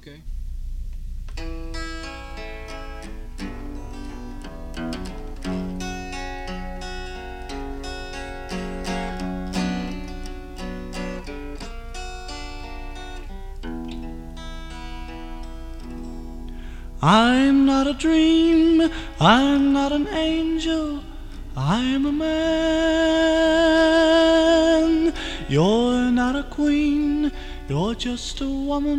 Okay. I'm not a dream, I'm not an angel, I'm a man. You're not a queen, you're just a woman.